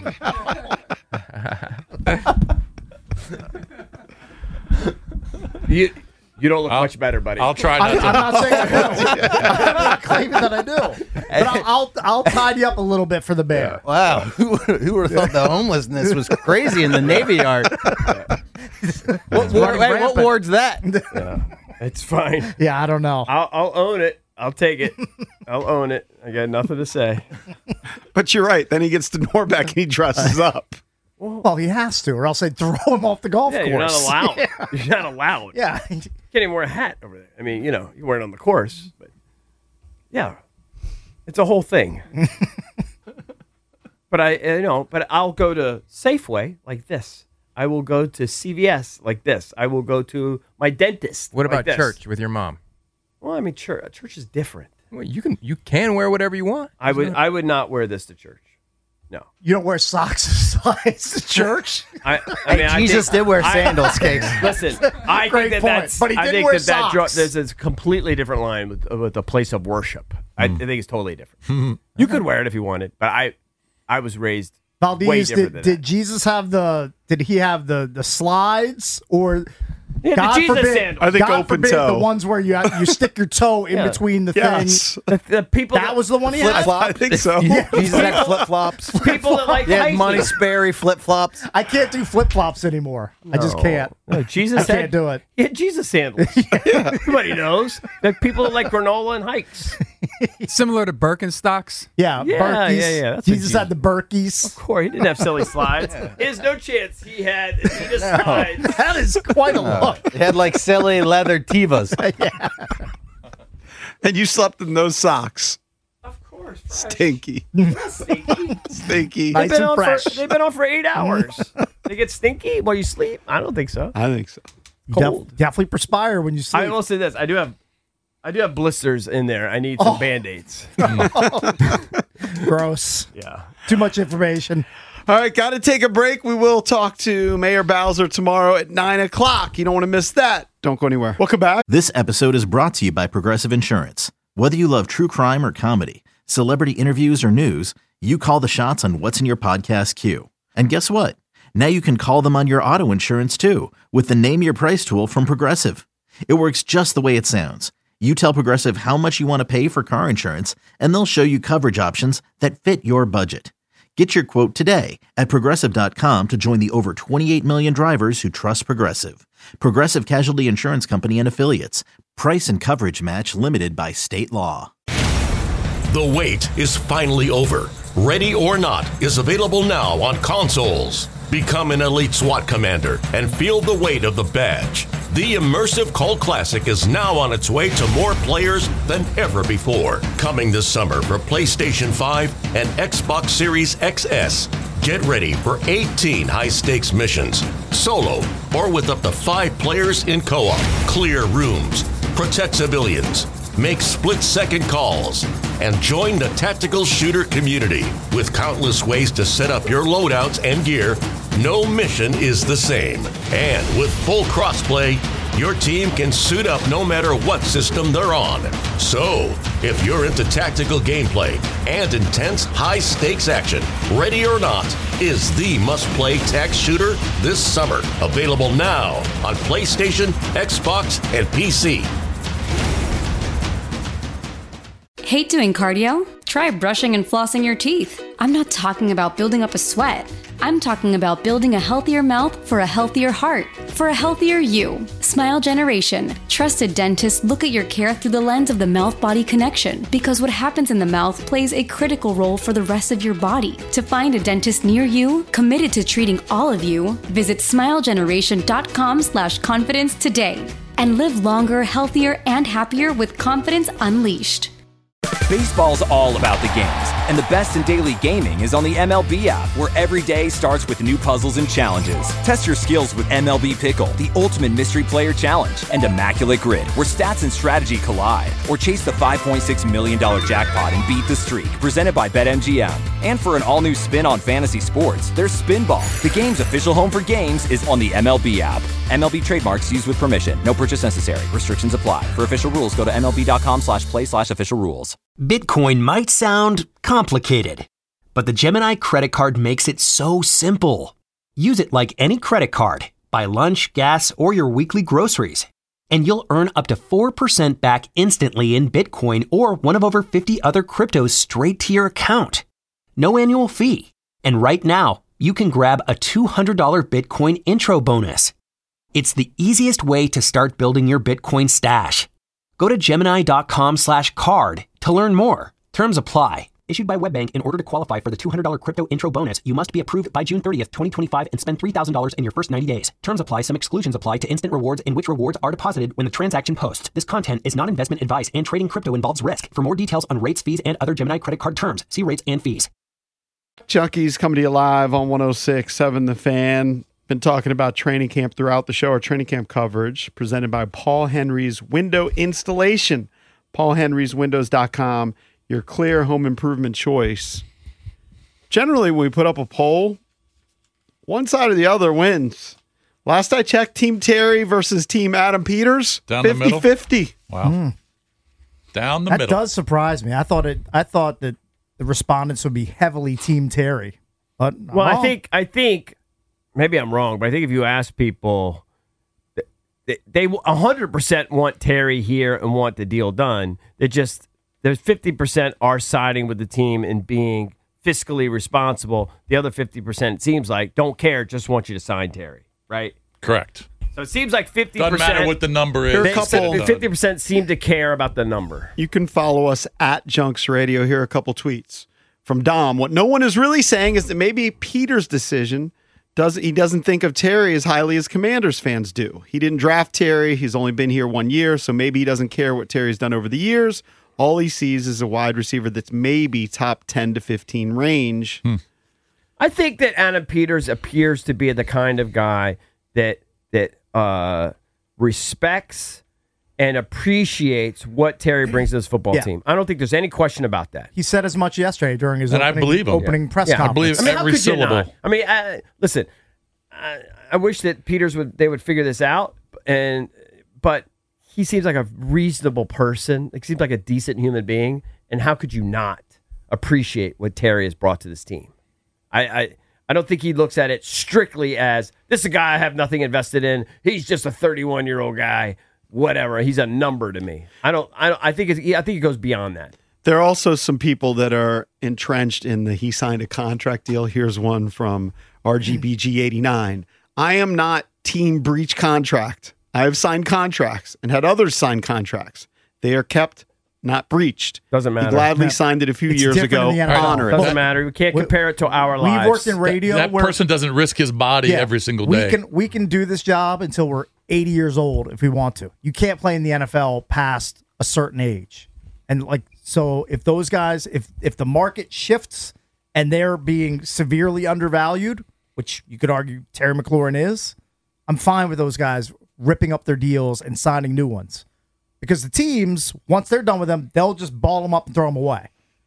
You you don't look much better, buddy. I'll try I, not I'm to. not saying I do. I'm not claiming that I do. But I'll, I'll, I'll tidy up a little bit for the bear. Wow, who, who would have thought the homelessness was crazy in the Navy Yard? What, ward, running wait, what rampant. ward's that? Yeah, it's fine. Yeah, I don't know. I'll, I'll own it. I'll take it. I'll own it. I got nothing to say. But you're right. Then he gets to Norbeck and he dresses up. Well, he has to, or else they'd throw him off the golf Yeah, course. you're not allowed. Yeah. You're not allowed. Yeah. Can't even wear a hat over there. I mean, you know, you wear it on the course, but yeah, it's a whole thing. But I, you know, but I'll go to Safeway like this. I will go to C V S like this. I will go to my dentist. What like about this. church with your mom? Well, I mean, church. Church is different. Well, you can you can wear whatever you want. I would I would not wear this to church. No. You don't wear socks or slides to church? I, I mean, I Jesus think- did wear I- sandals, Cakes. Listen, I Great think that point. that's. But he I did think wear that that draw, socks. there's a completely different line with with the place of worship. I, I think it's totally different. You could wear it if you wanted, but I, I was raised way Valdez, different did, than did Jesus have the, did he have the, the slides or Yeah, the God Jesus forbid, sandals. I think God open forbid toe. the ones where you you stick your toe in Yeah. between the Yes. thing. The, the people That was the one he had? I think so. Jesus had flip flops. people that like He had hiking. Monty Sperry flip flops. I can't do flip flops anymore. I just can't. No, Jesus I can't had, do it. He had Jesus sandals. Everybody knows. Like people that like granola and hikes. Similar to Birkenstocks. Yeah, Yeah, Berkeys. yeah, yeah, that's what Jesus Jesus- had the Berkeys. Of course, he didn't have silly slides. There's no chance he had Adidas slides. That is quite a look. He had like silly leather Tevas. And you slept in those socks. Of course. Stinky. Stinky. Stinky. Nice They've been, and on fresh. for, they've been on for eight hours. They get stinky while you sleep? I don't think so. I think so. You def- Cold. definitely perspire when you sleep. I will say this: I do have, I do have blisters in there. I need some Oh. band-aids. Gross. Yeah. Too much information. All right, got to take a break. We will talk to Mayor Bowser tomorrow at nine o'clock. You don't want to miss that. Don't go anywhere. Welcome back. This episode is brought to you by Progressive Insurance. Whether you love true crime or comedy, celebrity interviews or news, you call the shots on what's in your podcast queue. And guess what? Now you can call them on your auto insurance too with the Name Your Price tool from Progressive. It works just the way it sounds. You tell Progressive how much you want to pay for car insurance, and they'll show you coverage options that fit your budget. Get your quote today at Progressive dot com to join the over twenty-eight million drivers who trust Progressive. Progressive Casualty Insurance Company and Affiliates. Price and coverage match limited by state law. The wait is finally over. Ready or Not is available now on consoles. Become an elite SWAT commander and feel the weight of the badge. The immersive cult classic is now on its way to more players than ever before. Coming this summer for PlayStation five and Xbox Series X S. Get ready for eighteen high-stakes missions, solo or with up to five players in co-op. Clear rooms, protect civilians, make split-second calls, and join the tactical shooter community. With countless ways to set up your loadouts and gear, no mission is the same. And with full crossplay, your team can suit up no matter what system they're on. So, if you're into tactical gameplay and intense high-stakes action, Ready or Not is the must-play tac shooter this summer. Available now on PlayStation, Xbox, and P C. Hate doing cardio? Try brushing and flossing your teeth. I'm not talking about building up a sweat. I'm talking about building a healthier mouth for a healthier heart, for a healthier you. Smile Generation. Trusted dentists look at your care through the lens of the mouth-body connection, because what happens in the mouth plays a critical role for the rest of your body. To find a dentist near you, committed to treating all of you, visit smilegeneration.com slash confidence today. And live longer, healthier, and happier with confidence unleashed. Baseball's all about the games, and the best in daily gaming is on the M L B app, where every day starts with new puzzles and challenges. Test your skills with M L B Pickle, the ultimate mystery player challenge, and Immaculate Grid, where stats and strategy collide. Or chase the five point six million dollars jackpot and beat the streak, presented by BetMGM. And for an all-new spin on fantasy sports, there's Spinball. The game's official home for games is on the M L B app. M L B trademarks used with permission. No purchase necessary. Restrictions apply. For official rules, go to MLB.com slash play slash official rules. Bitcoin might sound complicated, but the Gemini credit card makes it so simple. Use it like any credit card. Buy lunch, gas, or your weekly groceries, and you'll earn up to four percent back instantly in Bitcoin or one of over fifty other cryptos straight to your account. No annual fee. And right now, you can grab a two hundred dollars Bitcoin intro bonus. It's the easiest way to start building your Bitcoin stash. Go to Gemini.com slash card to learn more. Terms apply. Issued by WebBank. In order to qualify for the two hundred dollars crypto intro bonus, you must be approved by June thirtieth, twenty twenty-five and spend three thousand dollars in your first ninety days. Terms apply. Some exclusions apply to instant rewards, in which rewards are deposited when the transaction posts. This content is not investment advice, and trading crypto involves risk. For more details on rates, fees, and other Gemini credit card terms, see rates and fees. Junkies coming to you live on one oh six point seven The Fan. Been talking about training camp throughout the show. Our training camp coverage presented by Paul Henry's Window Installation. paul henrys windows dot com, your clear home improvement choice. Generally, when we put up a poll, one side or the other wins. Last I checked, Team Terry versus Team Adam Peters, Down the middle? fifty fifty. Wow. Mm. Down the that middle. does surprise me. I thought it. I thought that the respondents would be heavily Team Terry. But I'm Well, I wrong. think I think maybe I'm wrong, but I think if you ask people, they, they one hundred percent want Terry here and want the deal done. They just there's fifty percent are siding with the team and being fiscally responsible. The other fifty percent, it seems like, don't care, just want you to sign Terry, right? Correct. So it seems like fifty percent. Doesn't matter what the number is. Here are a couple- fifty percent seem to care about the number. You can follow us at Junks Radio. Here are a couple tweets from Dom. What no one is really saying is that maybe Peter's decision does he doesn't think of Terry as highly as Commanders fans do. He didn't draft Terry. He's only been here one year, so maybe he doesn't care what Terry's done over the years. All he sees is a wide receiver that's maybe top ten to fifteen range. Hmm. I think that Adam Peters appears to be the kind of guy that that uh, respects and appreciates what Terry brings to this football Yeah. team. I don't think there's any question about that. he said as much yesterday during his And I opening, believe him. opening Yeah. press Yeah, I conference. believe I mean, how every could you syllable. not? I mean, I, listen, I, I wish that Peters would they would figure this out, and but he seems like a reasonable person. Like, seems like a decent human being. And how could you not appreciate what Terry has brought to this team? I, I I don't think he looks at it strictly as this is a guy I have nothing invested in. He's just a thirty-one year old guy. Whatever. He's a number to me. I don't. I don't. I think. It's, I think it goes beyond that. There are also some people that are entrenched in the he signed a contract deal. Here's one from R G B G eighty-nine. I am not team breach contract. I have signed contracts and had others sign contracts. They are kept, not breached. Doesn't matter. He gladly Yeah. sied it a few It's years different ago. in the N F L. Honor it. Doesn't That- matter. We can't we- compare it to our We've lives. worked in radio. That where, person doesn't risk his body Yeah, every single we day. can we can do this job until we're eighty years old if we want to. You can't play in the N F L past a certain age, and like so, if those guys, if if the market shifts and they're being severely undervalued, which you could argue Terry McLaurin is, I'm fine with those guys ripping up their deals and signing new ones, because the teams, once they're done with them, they'll just ball them up and throw them away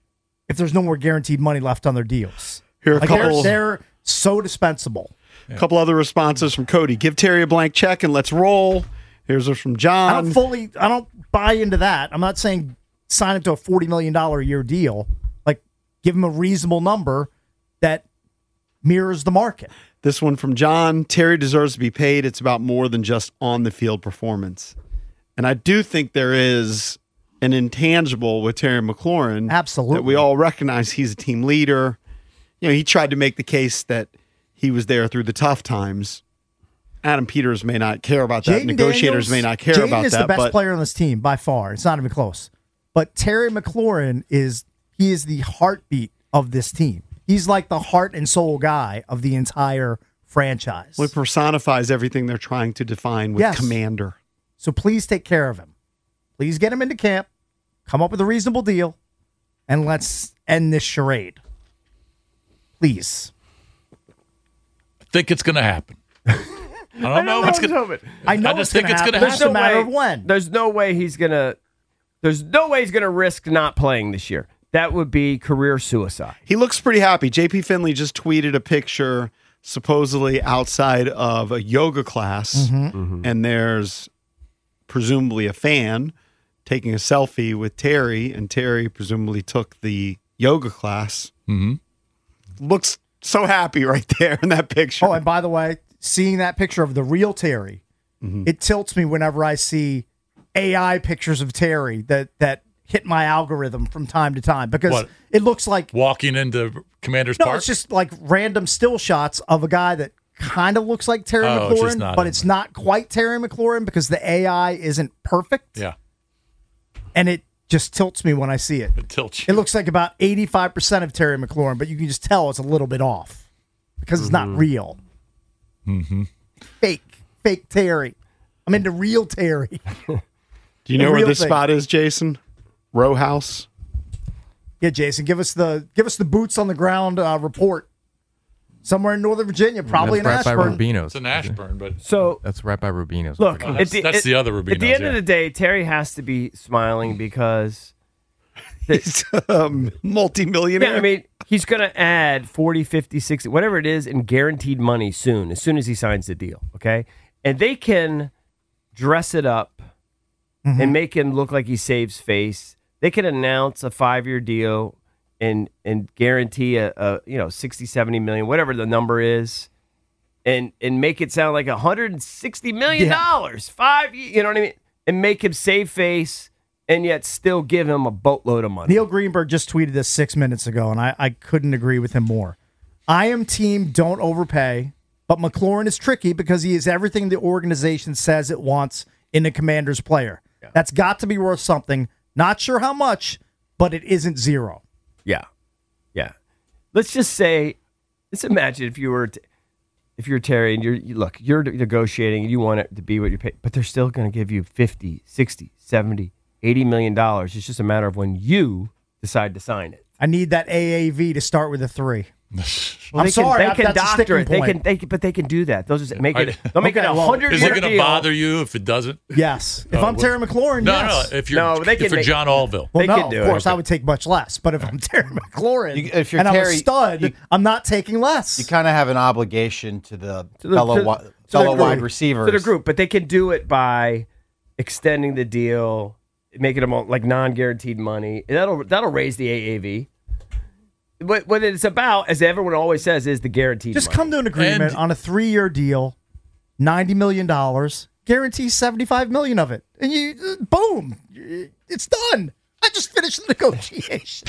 if there's no more guaranteed money left on their deals. Here are a Like, couple- they're, they're so dispensable. A couple other responses from Cody. Give Terry a blank check and let's roll. Here's one from I John. don't fully, I don't buy into that. I'm not saying sign him to a forty million dollars a year deal. Like, give him a reasonable number that mirrors the market. This one from John. Terry deserves to be paid. It's about more than just on the field performance. And I do think there is an intangible with Terry McLaurin. Absolutely. That we all recognize. He's a team leader. you know, he tried to make the case that he was there through the tough times. Adam Peters may not care about that. Jaden Negotiators Daniels, may not care Jaden about is that. the best but player on this team by far. It's not even close. But Terry McLaurin is he is the heartbeat of this team. He's like the heart and soul guy of the entire franchise. Well, it personifies everything they're trying to define with Yes. commander. So please take care of him. Please get him into camp. Come up with a reasonable deal, and let's end this charade. Please. I think it's going to happen. I don't know if it's going to I know I just it's think gonna it's going to happen. happen. It's a matter of when. There's no way he's gonna. There's no way he's gonna risk not playing this year. That would be career suicide. He looks pretty happy. J P Finley just tweeted a picture supposedly outside of a yoga class, Mm-hmm. Mhm. and there's presumably a fan taking a selfie with Terry, and Terry presumably took the yoga class. Mm-hmm. Looks so happy right there in that picture. Oh, and by the way, seeing that picture of the real Terry, it tilts me whenever I see A I pictures of Terry that that hit my algorithm from time to time because What? it looks like Walking into Commander's no, Park? it's just like random still shots of a guy that kind of looks like Terry Oh, it's just McLaurin, not but him. it's not quite Terry McLaurin because the A I isn't perfect. Yeah. And it just tilts me when I see it. It tilts you. It looks like about eighty-five percent of Terry McLaurin, but you can just tell it's a little bit off because it's not real. Mm-hmm. Fake, fake Terry. I'm into real Terry. Do you know The where real this thing. spot is, Jason? Row House. Yeah, Jason, give us the give us the boots on the ground uh, report. Somewhere in Northern Virginia, probably That's in right Ashburn. by Rubino's. It's an Ashburn, but So That's right by Rubino's. look, Oh, at that's- the, that's at- the other At the Rubino's, end yeah. of the day, Terry has to be smiling because He's a multi-millionaire. yeah, I mean, he's going to add forty, fifty, sixty, whatever it is in guaranteed money soon, as soon as he signs the deal, okay? And they can dress it up and make him look like he saves face. They can announce a five-year deal and and guarantee a, a you know sixty, seventy million, whatever the number is, and and make it sound like one hundred sixty million dollars. Five, you know what I mean? And make him save face and yet still give him a boatload of money. Neil Greenberg just tweeted this six minutes ago, and I, I couldn't agree with him more. I am team don't overpay, but McLaurin is tricky because he is everything the organization says it wants in a Commander's player. That's got to be worth something. Not sure how much, but it isn't zero. Yeah, yeah. Let's just say, let's imagine if you were, t- if you're Terry and you're you, look, you're negotiating and you want it to be what you pay, but they're still going to give you fifty, sixty, seventy, eighty million dollars. It's just a matter of when you decide to sign it. I need that A A V to start with a three. Well, I'm they sorry, can, I- they can that's a doctor sticking it. They point. can, they can, but they can do that. They'll just make it. I- They'll make it Okay, a well, hundred Is year it going to deal. bother you if it doesn't? Yes. If Oh, I'm well- Terry McLaurin, No, yes. no. If you're, No, they can if you're make- John Allville. Well, They no, can do of it. course, I would take much less. But if I'm Terry McLaurin You- if you're and I'm a Terry, stud, you- I'm not taking less. You kind of have an obligation to the, To the- fellow to- wi- to the fellow group. wide receivers. to the group, but they can do it by extending the deal, making them all, like non-guaranteed money. That'll that'll raise the A A V. But what it's about, as everyone always says, is the guaranteed. Just money. come to an agreement And- on a three-year deal, ninety million dollars, guarantee seventy-five million dollars of it. And you, uh, boom, it's done. I just finished the negotiation.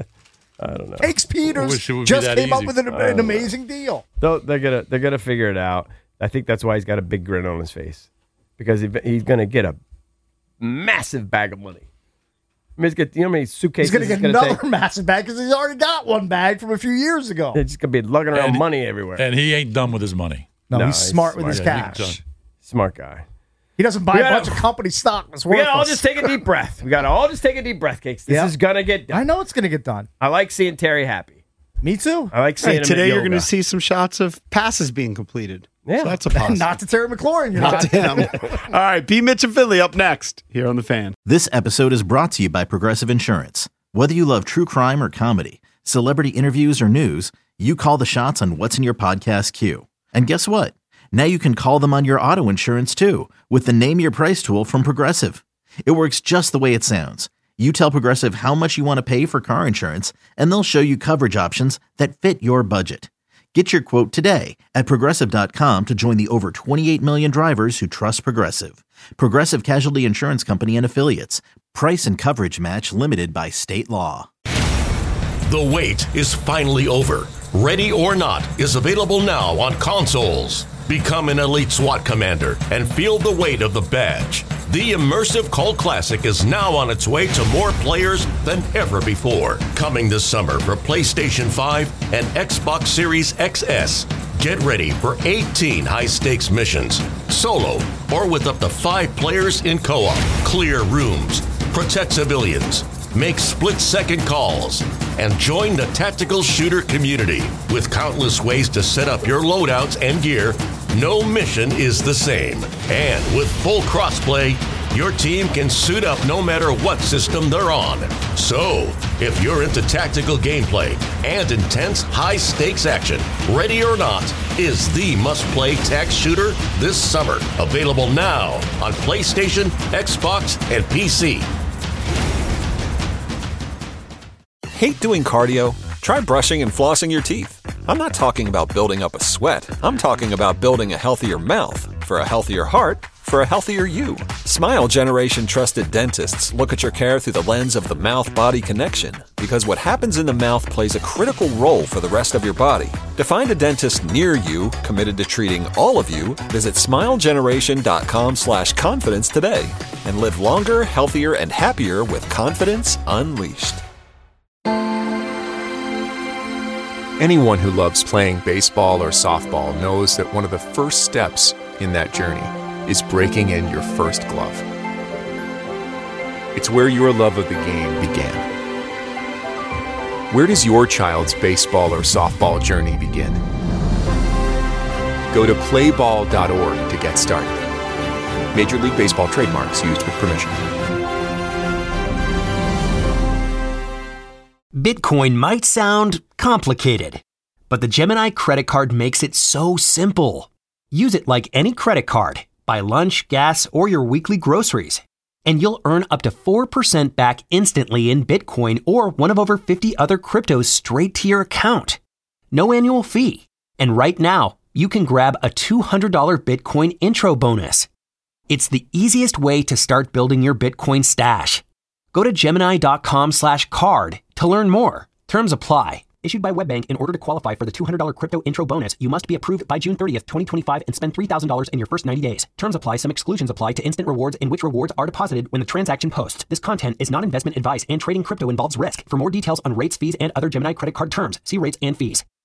I don't know. Takes Peters wish it would be just that came up easy. with an, an amazing deal. They'll, they're gonna they're gonna figure it out. I think that's why he's got a big grin on his face because he, he's gonna get a massive bag of money. I mean, he's get you know how many suitcases He's going to get gonna another take? massive bag because he's already got one bag from a few years ago. It's just gonna be lugging around And- money everywhere. And he ain't done with his money. No, No, he's he's smart with his smart. Yeah, he's cash. done. Smart guy. He doesn't buy We a gotta- bunch of company stock. That's We gotta all worthless. just take a deep breath. We gotta all just take a deep breath, Cakes. This Yeah. is gonna get done. I know it's going to get done. I like seeing Terry happy. Me too. I like seeing Hey, him today at you're going to yoga. see some shots of passes being completed. Yeah. So that's a positive. Not to Terry McLaurin. You're Not not. to him. All right, B. Mitch and Finley up next here on The Fan. This episode is brought to you by Progressive Insurance. Whether you love true crime or comedy, celebrity interviews or news, you call the shots on what's in your podcast queue. And guess what? Now you can call them on your auto insurance too with the Name Your Price tool from Progressive. It works just the way it sounds. You tell Progressive how much you want to pay for car insurance, and they'll show you coverage options that fit your budget. Get your quote today at Progressive dot com to join the over twenty-eight million drivers who trust Progressive. Progressive Casualty Insurance Company and Affiliates. Price and coverage match limited by state law. The wait is finally over. Ready or Not is available now on consoles. Become an elite SWAT commander and feel the weight of the badge. The immersive cult classic is now on its way to more players than ever before. Coming this summer for PlayStation five and Xbox Series X S. Get ready for eighteen high-stakes missions, solo or with up to five players in co-op. Clear rooms, protect civilians, make split-second calls, and join the tactical shooter community. With countless ways to set up your loadouts and gear, no mission is the same. And with full crossplay, your team can suit up no matter what system they're on. So, if you're into tactical gameplay and intense high-stakes action, Ready or Not is the must-play tac shooter this summer. Available now on PlayStation, Xbox, and P C. Hate doing cardio? Try brushing and flossing your teeth. I'm not talking about building up a sweat. I'm talking about building a healthier mouth for a healthier heart for a healthier you. Smile Generation trusted dentists look at your care through the lens of the mouth-body connection, because what happens in the mouth plays a critical role for the rest of your body. To find a dentist near you committed to treating all of you, visit smilegeneration.com slash confidence today and live longer, healthier, and happier with confidence unleashed. Anyone who loves playing baseball or softball knows that one of the first steps in that journey is breaking in your first glove. It's where your love of the game began. Where does your child's baseball or softball journey begin? Go to play ball dot org to get started. Major League Baseball trademarks used with permission. Bitcoin might sound complicated, but the Gemini credit card makes it so simple. Use it like any credit card. Buy lunch, gas, or your weekly groceries, and you'll earn up to four percent back instantly in Bitcoin or one of over fifty other cryptos straight to your account. No annual fee. And right now, you can grab a two hundred dollars Bitcoin intro bonus. It's the easiest way to start building your Bitcoin stash. Go to Gemini.com slash card to learn more. Terms apply. Issued by WebBank. In order to qualify for the two hundred dollars crypto intro bonus, you must be approved by June thirtieth, twenty twenty-five and spend three thousand dollars in your first ninety days. Terms apply. Some exclusions apply to instant rewards in which rewards are deposited when the transaction posts. This content is not investment advice and trading crypto involves risk. For more details on rates, fees, and other Gemini credit card terms, see rates and fees.